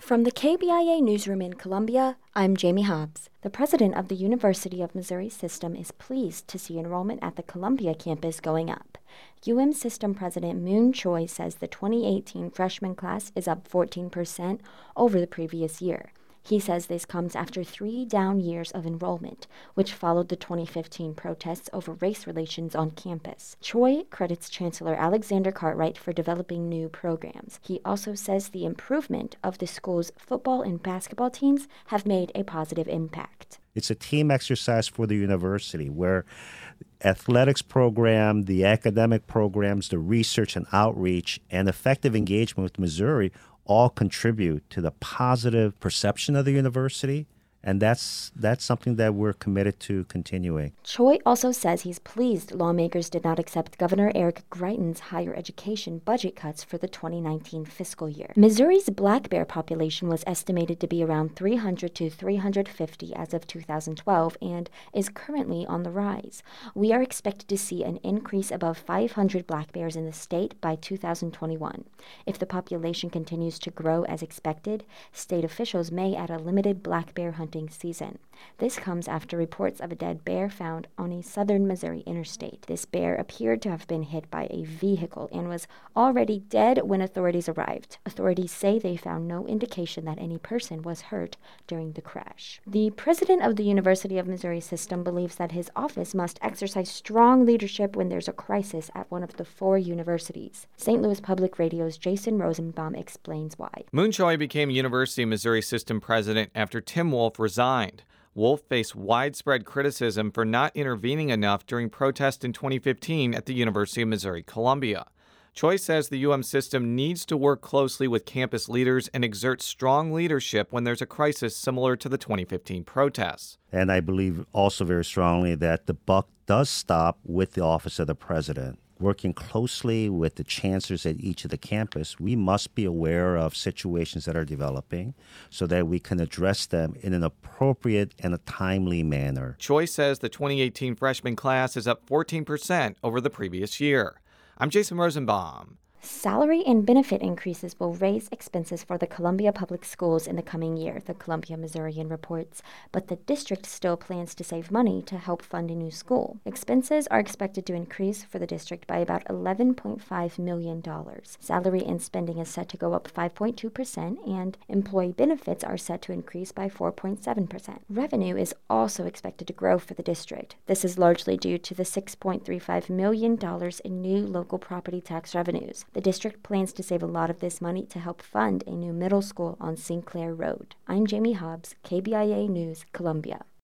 From the KBIA newsroom in Columbia, I'm Jamie Hobbs. The president of the University of Missouri System is pleased to see enrollment at the Columbia campus going up. UM System President Moon Choi says the 2018 freshman class is up 14% over the previous year. He says this comes after 3 down years of enrollment, which followed the 2015 protests over race relations on campus. Choi credits Chancellor Alexander Cartwright for developing new programs. He also says the improvement of the school's football and basketball teams have made a positive impact. It's a team exercise for the university where athletics program, the academic programs, the research and outreach, and effective engagement with Missouri all contribute to the positive perception of the university, and that's something that we're committed to continuing. Choi also says he's pleased lawmakers did not accept Governor Eric Greitens' higher education budget cuts for the 2019 fiscal year. Missouri's black bear population was estimated to be around 300 to 350 as of 2012 and is currently on the rise. We are expected to see an increase above 500 black bears in the state by 2021. If the population continues to grow as expected, state officials may add a limited black bear hunting season. This comes after reports of a dead bear found on a southern Missouri interstate. This bear appeared to have been hit by a vehicle and was already dead when authorities arrived. Authorities say they found no indication that any person was hurt during the crash. The president of the University of Missouri System believes that his office must exercise strong leadership when there's a crisis at one of the 4 universities. St. Louis Public Radio's Jason Rosenbaum explains why. Moon Choi became University of Missouri System president after Tim Wolf resigned. Wolf faced widespread criticism for not intervening enough during protests in 2015 at the University of Missouri-Columbia. Choi says the UM system needs to work closely with campus leaders and exert strong leadership when there's a crisis similar to the 2015 protests. And I believe also very strongly that the buck does stop with the office of the president. Working closely with the chancellors at each of the campus, we must be aware of situations that are developing so that we can address them in an appropriate and a timely manner. Choi says the 2018 freshman class is up 14% over the previous year. I'm Jason Rosenbaum. Salary and benefit increases will raise expenses for the Columbia Public Schools in the coming year, the Columbia Missourian reports, but the district still plans to save money to help fund a new school. Expenses are expected to increase for the district by about $11.5 million. Salary and spending is set to go up 5.2%, and employee benefits are set to increase by 4.7%. Revenue is also expected to grow for the district. This is largely due to the $6.35 million in new local property tax revenues. The district plans to save a lot of this money to help fund a new middle school on Sinclair Road. I'm Jamie Hobbs, KBIA News, Columbia.